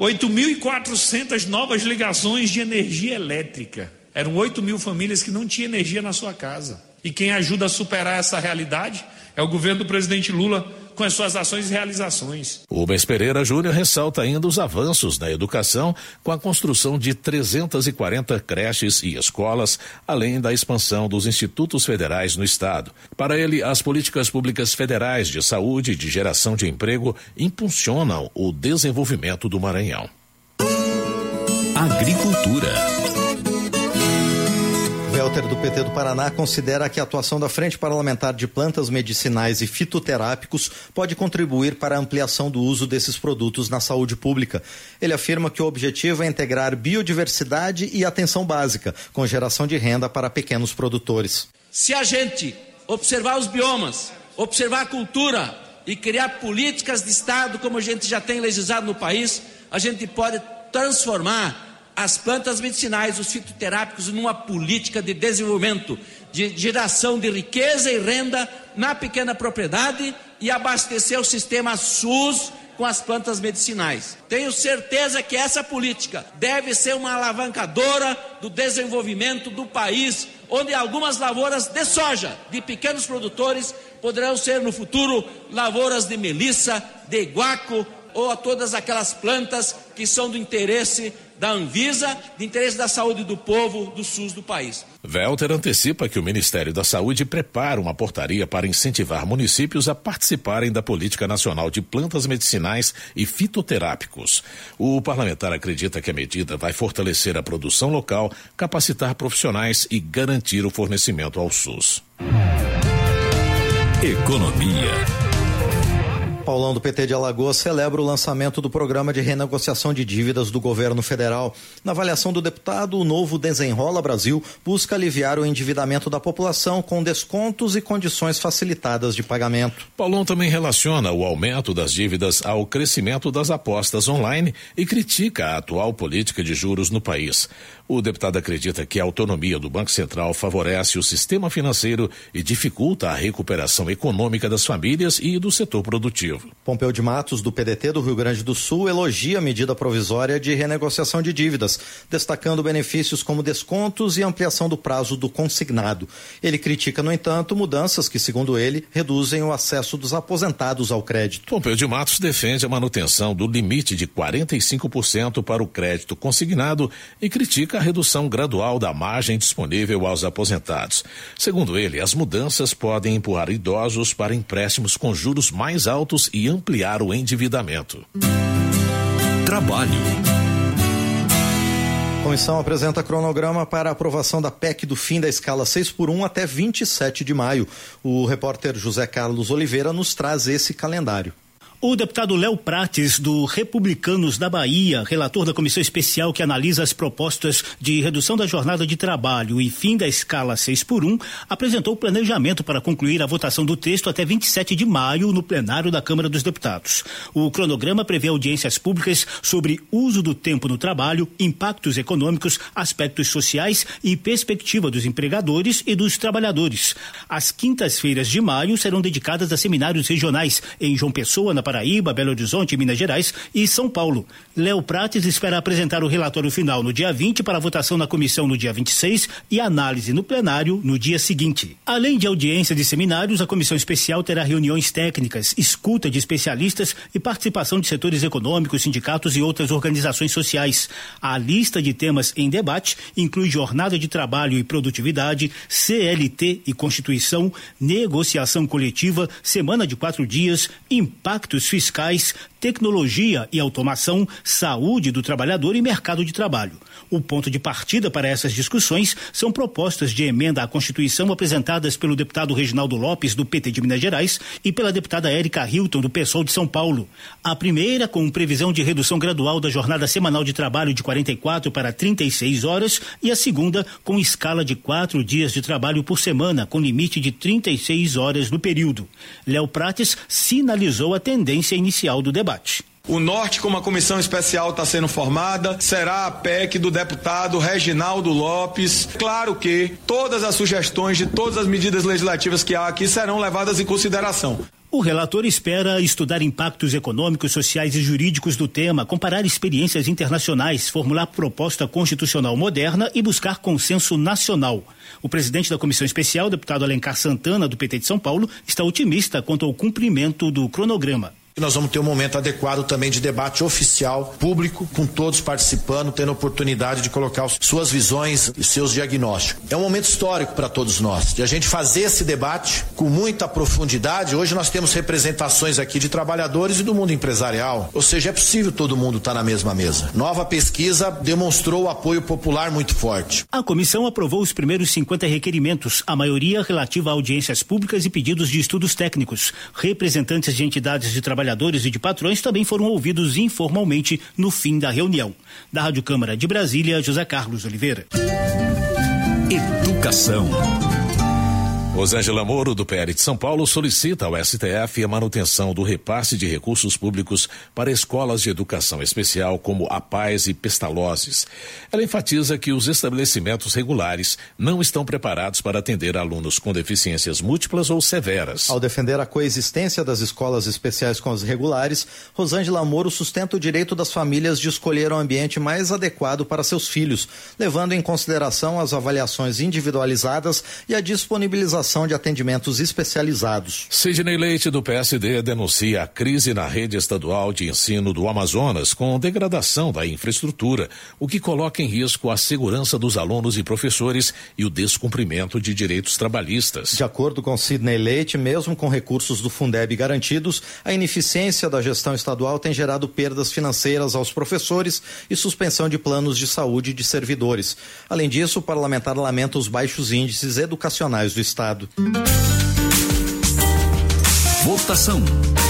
8.400 novas ligações de energia elétrica. Eram 8 mil famílias que não tinham energia na sua casa. E quem ajuda a superar essa realidade é o governo do presidente Lula, com as suas ações e realizações. Rubens Pereira Júnior ressalta ainda os avanços na educação, com a construção de 340 creches e escolas, além da expansão dos institutos federais no estado. Para ele, as políticas públicas federais de saúde e de geração de emprego impulsionam o desenvolvimento do Maranhão. Agricultura. Welter, do PT do Paraná, considera que a atuação da Frente Parlamentar de Plantas Medicinais e Fitoterápicos pode contribuir para a ampliação do uso desses produtos na saúde pública. Ele afirma que o objetivo é integrar biodiversidade e atenção básica, com geração de renda para pequenos produtores. Se a gente observar os biomas, observar a cultura e criar políticas de Estado, como a gente já tem legislado no país, a gente pode transformar as plantas medicinais, os fitoterápicos, numa política de desenvolvimento, de geração de riqueza e renda na pequena propriedade e abastecer o sistema SUS com as plantas medicinais. Tenho certeza que essa política deve ser uma alavancadora do desenvolvimento do país, onde algumas lavouras de soja de pequenos produtores poderão ser no futuro lavouras de melissa, de guaco ou a todas aquelas plantas que são do interesse da Anvisa, de interesse da saúde do povo do SUS do país. Welter antecipa que o Ministério da Saúde prepara uma portaria para incentivar municípios a participarem da Política Nacional de Plantas Medicinais e Fitoterápicos. O parlamentar acredita que a medida vai fortalecer a produção local, capacitar profissionais e garantir o fornecimento ao SUS. Economia. Paulão do PT de Alagoas celebra o lançamento do programa de renegociação de dívidas do governo federal. Na avaliação do deputado, o novo Desenrola Brasil busca aliviar o endividamento da população com descontos e condições facilitadas de pagamento. Paulão também relaciona o aumento das dívidas ao crescimento das apostas online e critica a atual política de juros no país. O deputado acredita que a autonomia do Banco Central favorece o sistema financeiro e dificulta a recuperação econômica das famílias e do setor produtivo. Pompeu de Matos, do PDT do Rio Grande do Sul, elogia a medida provisória de renegociação de dívidas, destacando benefícios como descontos e ampliação do prazo do consignado. Ele critica, no entanto, mudanças que, segundo ele, reduzem o acesso dos aposentados ao crédito. Pompeu de Matos defende a manutenção do limite de 45% para o crédito consignado e critica a redução gradual da margem disponível aos aposentados. Segundo ele, as mudanças podem empurrar idosos para empréstimos com juros mais altos e ampliar o endividamento. Trabalho. A comissão apresenta cronograma para a aprovação da PEC do fim da escala 6x1 até 27 de maio. O repórter José Carlos Oliveira nos traz esse calendário. O deputado Léo Prates, do Republicanos da Bahia, relator da comissão especial que analisa as propostas de redução da jornada de trabalho e fim da escala 6x1, apresentou o planejamento para concluir a votação do texto até 27 de maio no plenário da Câmara dos Deputados. O cronograma prevê audiências públicas sobre uso do tempo no trabalho, impactos econômicos, aspectos sociais e perspectiva dos empregadores e dos trabalhadores. As quintas-feiras de maio serão dedicadas a seminários regionais em João Pessoa, na Paraíba, Belo Horizonte, Minas Gerais e São Paulo. Léo Prates espera apresentar o relatório final no dia 20 para votação na comissão no dia 26 e análise no plenário no dia seguinte. Além de audiência de seminários, a comissão especial terá reuniões técnicas, escuta de especialistas e participação de setores econômicos, sindicatos e outras organizações sociais. A lista de temas em debate inclui jornada de trabalho e produtividade, CLT e Constituição, negociação coletiva, semana de 4 dias, impactos fiscais, tecnologia e automação, saúde do trabalhador e mercado de trabalho. O ponto de partida para essas discussões são propostas de emenda à Constituição apresentadas pelo deputado Reginaldo Lopes, do PT de Minas Gerais, e pela deputada Érica Hilton, do PSOL de São Paulo. A primeira, com previsão de redução gradual da jornada semanal de trabalho de 44 para 36 horas, e a segunda, com escala de 4 dias de trabalho por semana, com limite de 36 horas no período. Léo Prates sinalizou a tendência inicial do debate. O norte, como a comissão especial está sendo formada, será a PEC do deputado Reginaldo Lopes. Claro que todas as sugestões de todas as medidas legislativas que há aqui serão levadas em consideração. O relator espera estudar impactos econômicos, sociais e jurídicos do tema, comparar experiências internacionais, formular proposta constitucional moderna e buscar consenso nacional. O presidente da comissão especial, deputado Alencar Santana, do PT de São Paulo, está otimista quanto ao cumprimento do cronograma. Nós vamos ter um momento adequado também de debate oficial, público, com todos participando, tendo oportunidade de colocar suas visões e seus diagnósticos. É um momento histórico para todos nós, de a gente fazer esse debate com muita profundidade. Hoje nós temos representações aqui de trabalhadores e do mundo empresarial, ou seja, é possível todo mundo estar na mesma mesa. Nova pesquisa demonstrou o apoio popular muito forte. A comissão aprovou os primeiros 50 requerimentos, a maioria relativa a audiências públicas e pedidos de estudos técnicos. Representantes de entidades de trabalhadores e de patrões também foram ouvidos informalmente no fim da reunião. Da Rádio Câmara de Brasília, José Carlos Oliveira. Educação. Rosângela Moro, do PL de São Paulo, solicita ao STF a manutenção do repasse de recursos públicos para escolas de educação especial como a Paz e Pestalozzi. Ela enfatiza que os estabelecimentos regulares não estão preparados para atender alunos com deficiências múltiplas ou severas. Ao defender a coexistência das escolas especiais com as regulares, Rosângela Moro sustenta o direito das famílias de escolher o ambiente mais adequado para seus filhos, levando em consideração as avaliações individualizadas e a disponibilização prestação de atendimentos especializados. Sidney Leite, do PSD, denuncia a crise na rede estadual de ensino do Amazonas com degradação da infraestrutura, o que coloca em risco a segurança dos alunos e professores e o descumprimento de direitos trabalhistas. De acordo com Sidney Leite, mesmo com recursos do Fundeb garantidos, a ineficiência da gestão estadual tem gerado perdas financeiras aos professores e suspensão de planos de saúde de servidores. Além disso, o parlamentar lamenta os baixos índices educacionais do estado. Votação.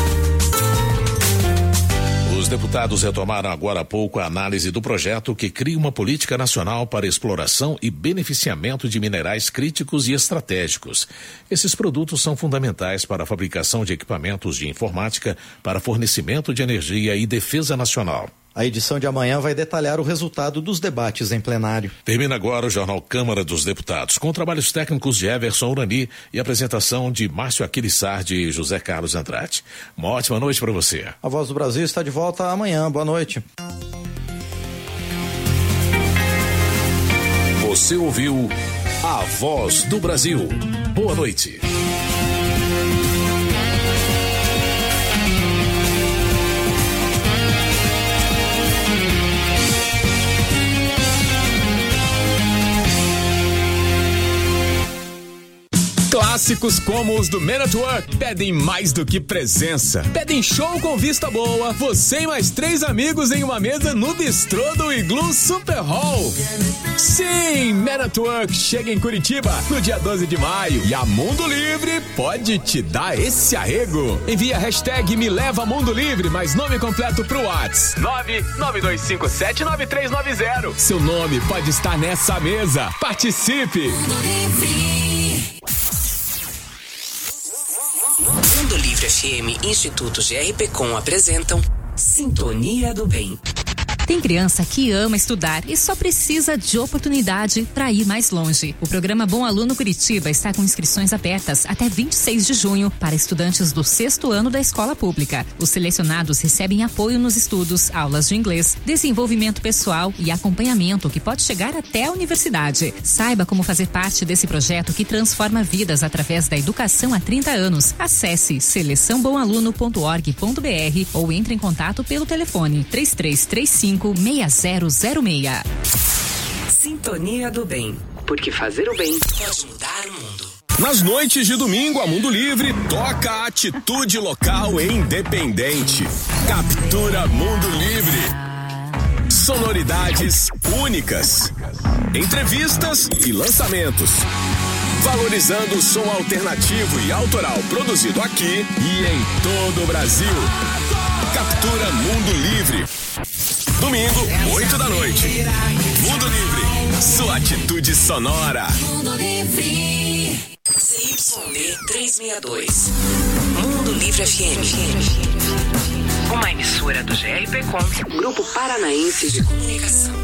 Os deputados retomaram agora há pouco a análise do projeto que cria uma política nacional para exploração e beneficiamento de minerais críticos e estratégicos. Esses produtos são fundamentais para a fabricação de equipamentos de informática, para fornecimento de energia e defesa nacional. A edição de amanhã vai detalhar o resultado dos debates em plenário. Termina agora o Jornal Câmara dos Deputados, com trabalhos técnicos de Everson Urani e apresentação de Márcio Aquiles Sardi e José Carlos Andrade. Uma ótima noite para você. A Voz do Brasil está de volta amanhã. Boa noite. Você ouviu A Voz do Brasil. Boa noite. Clássicos como os do Man at Work pedem mais do que presença. Pedem show com vista boa, você e mais 3 amigos em uma mesa no bistrô do Iglu Super Hall. Sim, Man at Work chega em Curitiba no dia 12 de maio e a Mundo Livre pode te dar esse arrego. Envia a hashtag Me Leva Mundo Livre, mais nome completo pro WhatsApp 992579390. Seu nome pode estar nessa mesa. Participe! Mundo Livre FM e Instituto GRPcom apresentam Sintonia do Bem. Tem criança que ama estudar e só precisa de oportunidade para ir mais longe. O programa Bom Aluno Curitiba está com inscrições abertas até 26 de junho para estudantes do 6º ano da escola pública. Os selecionados recebem apoio nos estudos, aulas de inglês, desenvolvimento pessoal e acompanhamento que pode chegar até a universidade. Saiba como fazer parte desse projeto que transforma vidas através da educação há 30 anos. Acesse seleçãobomaluno.org.br ou entre em contato pelo telefone 3335 6006. Sintonia do Bem, porque fazer o bem pode mudar o mundo. Nas noites de domingo, a Mundo Livre toca a atitude local e independente. Captura Mundo Livre. Sonoridades únicas. Entrevistas e lançamentos. Valorizando o som alternativo e autoral produzido aqui e em todo o Brasil. Captura Mundo Livre. Domingo, 8 da noite. Mundo Livre, sua atitude sonora. Mundo Livre. CYB 362. Mundo Livre FM. Uma emissora do GRPcom, Grupo Paranaense de Comunicação.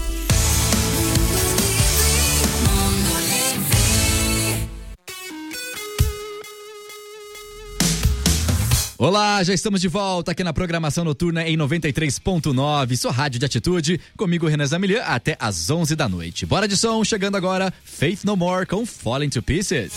Olá, já estamos de volta aqui na programação noturna em 93.9, sua rádio de atitude, comigo Renan Zamilian, até às 11 da noite. Bora de som, chegando agora, Faith No More com Falling to Pieces.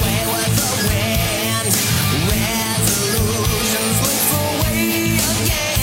Resolutions look for way again.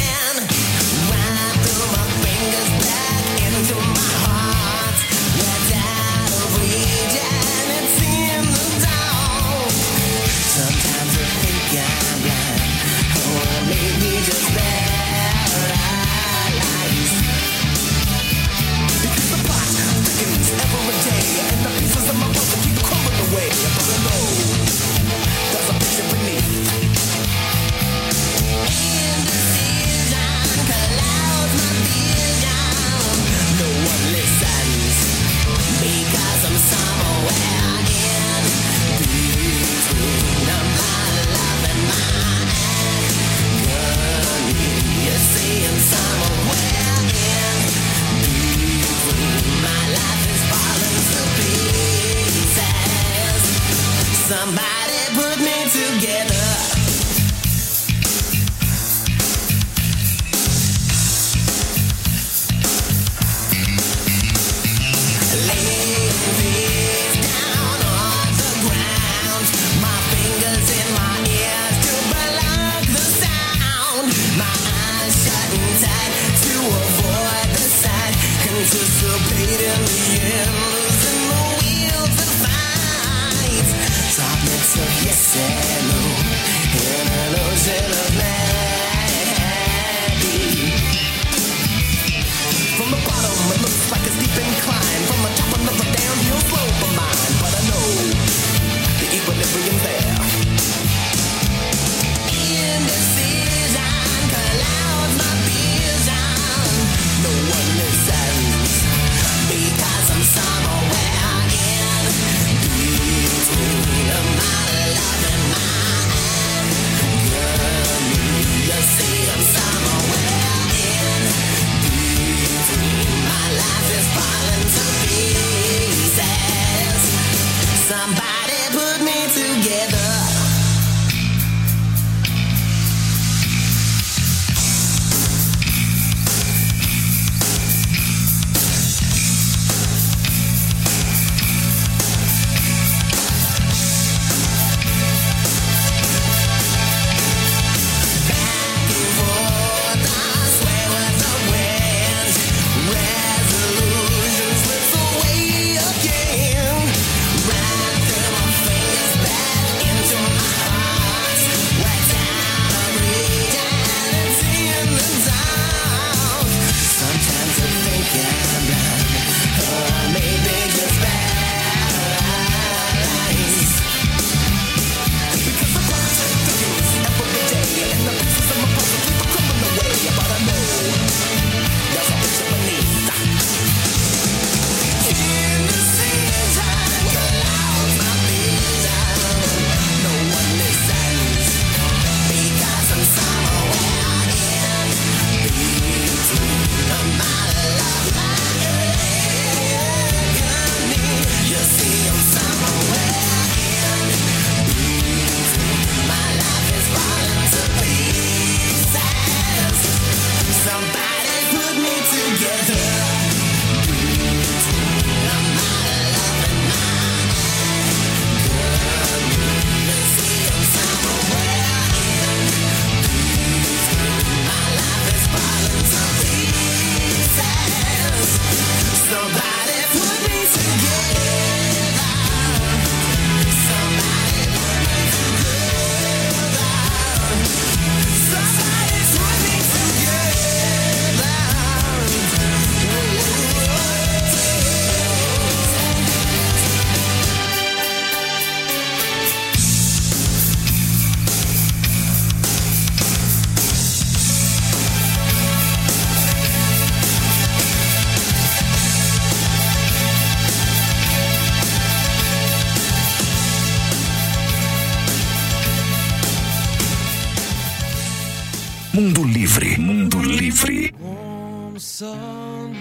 Mundo Livre, Mundo Livre. Warm sun,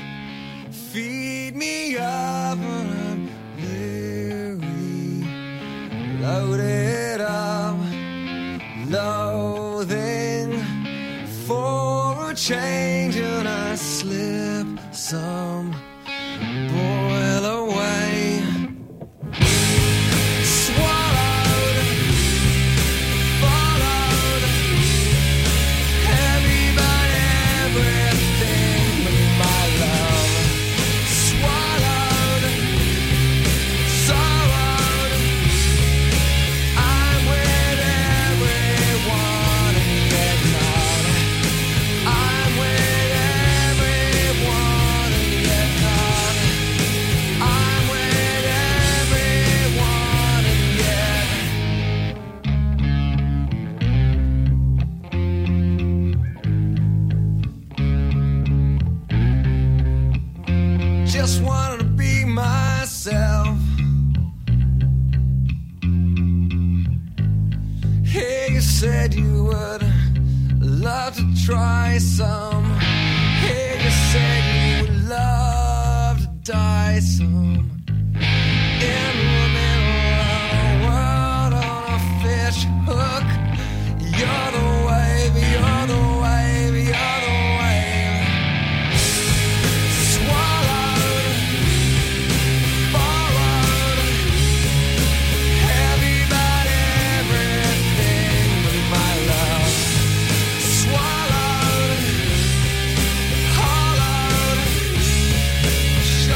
feed me up when I'm weary, loaded up, loathing for a change, and I slip some, boil away, swallowed, followed, heavy by everything but my love, swallowed, sorrowed, I'm with everyone and yet not, I'm with everyone and yet not, I'm with everyone and yet. Just wanted to be myself. Hey, you said you would love to try some. Hey, you said you would love to die some. In the middle of the world on a fish hook. You're the wave, you're the wave, you're the wave. Swallowed, borrowed, heavy about everything but my love. Swallowed, hollowed,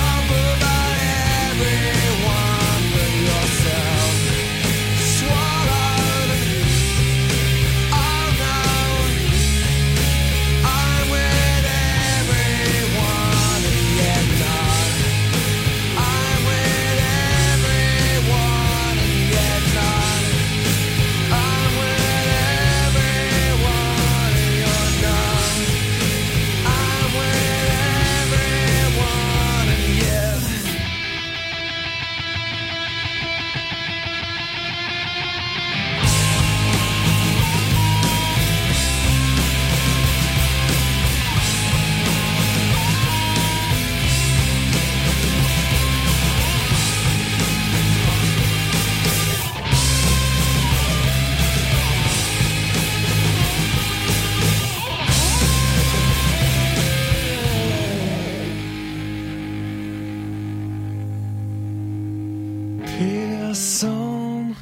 piss on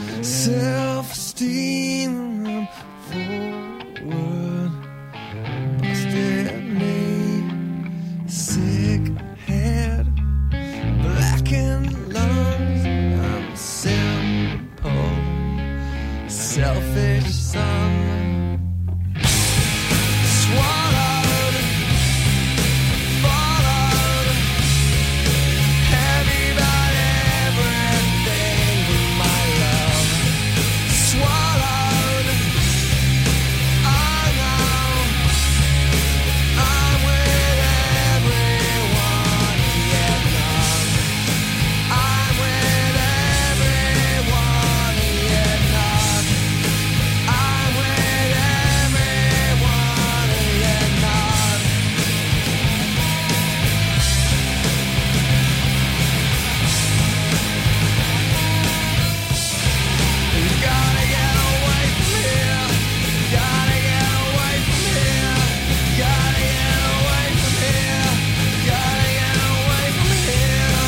self-esteem forward, busted knee, sick head, blackened lungs. I'm simple, selfish son, swallowed, followed, heavy about everything but my love. Swallowed, I know I'm with everyone, yet none. I'm with everyone, yet none. I'm with everyone, yet none. You gotta get away from here. Gotta get away from here. Gotta get away from here. Gotta get away from here.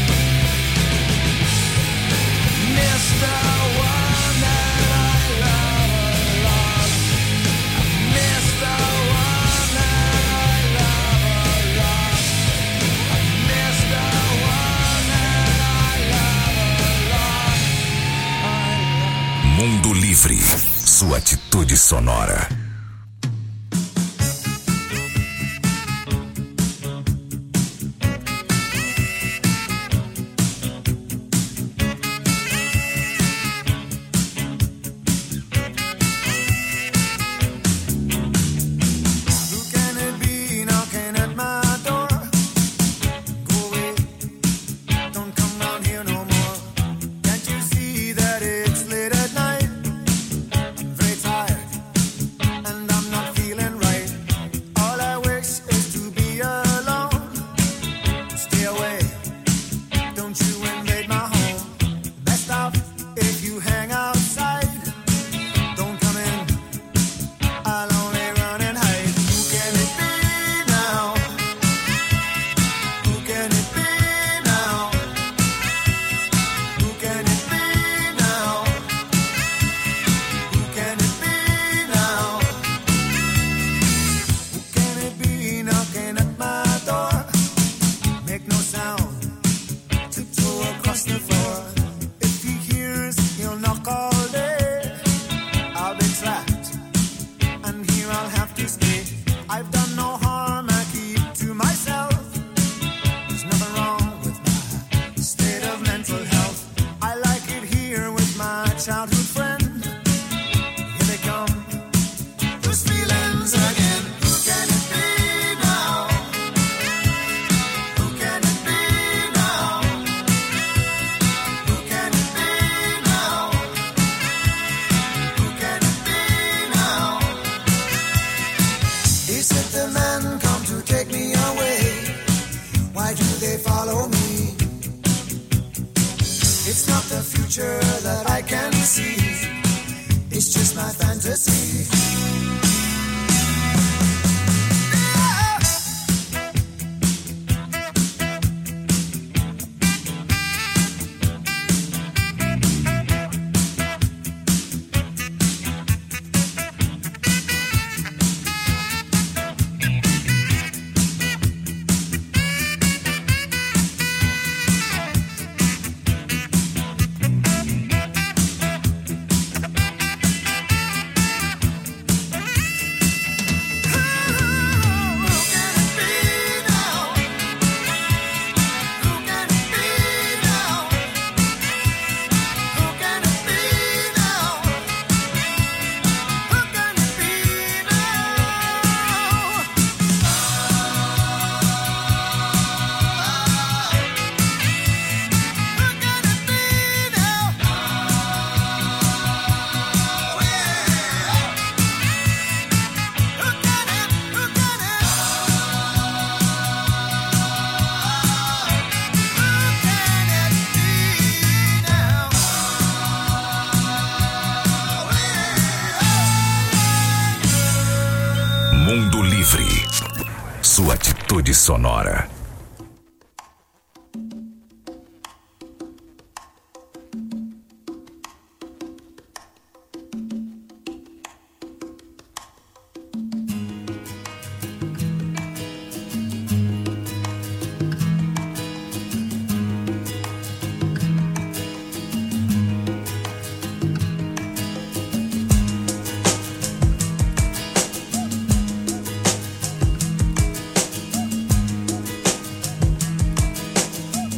Mr. One that I love a lot. Mr. One that I love a lot. Mr. One that I love a lot. Mundo Livre, sua atitude sonora. Who can it be knocking at my door? Go away, don't come down here no more. Can't you see that it's late at night? I'm very tired and I'm not feeling right. All I wish is to be alone. Stay away, don't you invade my home. Best off if you hang outside. Don't come in, I'll only run and hide. Who can it be now? Who can it be now? Who can it be now? Who can it be now? Who can it be knocking at my door? Make no sound, tiptoe across the floor. If he hears, he'll knock all day. I'll be trapped, and here I'll have to stay. I've done no harm, I keep to myself. There's nothing wrong with my state of mental health. I like it here with my childhood friend. Here they come, those feelings again. Who can it be now? Who can it be now? Who can it be now? Who can it be now? Is it the men come to take me away? Why do they follow me? It's not the future that I can see. It's just my fantasy. Mundo Livre, sua atitude sonora.